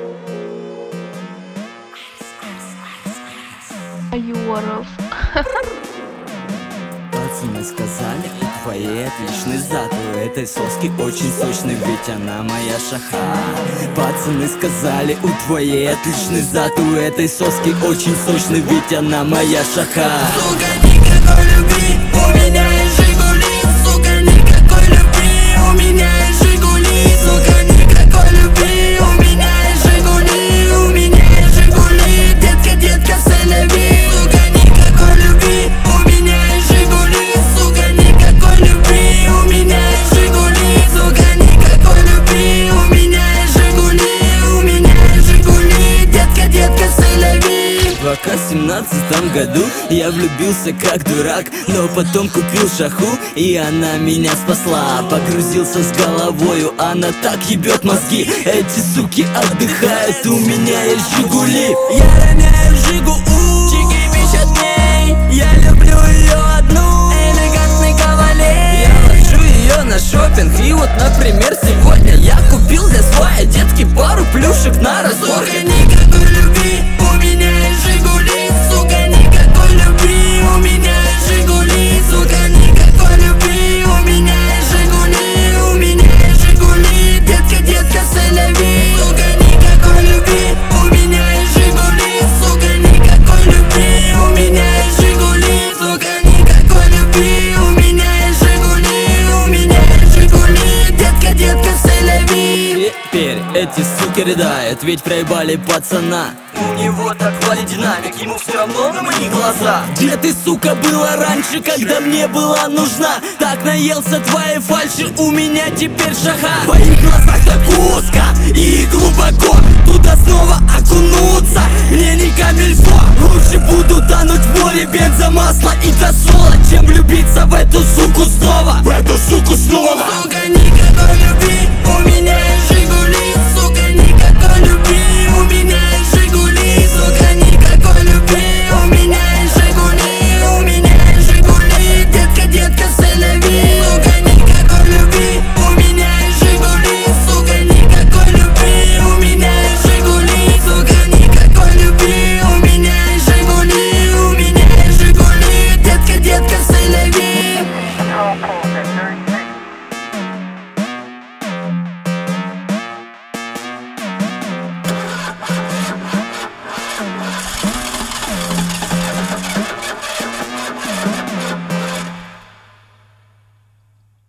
Юров. Пацаны сказали, у твоей отличный зад, у этой соски очень сочный, ведь она моя шаха. Пацаны сказали, у твоей отличный зад, у этой соски очень сочный, ведь она моя шаха. Сука, никакой любви, у меня есть Жигули. Сука, никакой любви, у меня есть Жигули. Сука, никакой любви, у меня есть Жигули. У меня есть Жигули, детка, детка, целеви. Сука, никакой любви, у меня есть Жигули. Сука, никакой любви, у меня есть Жигули. Сука, никакой любви, у меня есть Жигули. У меня есть Жигули, детка, детка, целеви. Пока в 17-м году я влюбился как дурак, но потом купил шаху, и она меня спасла. Погрузился с головою, она так ебет мозги. Эти суки отдыхают, у меня есть Жигули. Я роняю Жигу, чики пищат ней. Я люблю ее одну, элегантный кавалер. Я ложу ее на шопинг, и вот, например, сегодня я купил для своей детки пару плюшек на разбор. Сука, никакой любви, у меня есть Жигули. Сука, никакой любви, у меня есть Жигули. Сука, никакой любви, у меня есть Жигули. У меня есть Жигули, детка, детка, целеви. Сука, никакой любви, у меня есть Жигули. Сука, никакой любви, у меня есть Жигули. Сука, никакой любви, у меня есть Жигули. У меня есть Жигули, детка, детка, целеви. Теперь эти суки рыдают, ведь проебали пацана. У него такой динамик, ему все равно на мои глаза. Где ты, сука, была раньше, когда мне была нужна? Так наелся твоей фальши, у меня теперь шаха. В твоих глазах так узко и глубоко, туда снова окунуться мне не камильфо. Лучше буду тонуть в море бензомасла и тосола, чем влюбиться в эту суку снова. В эту суку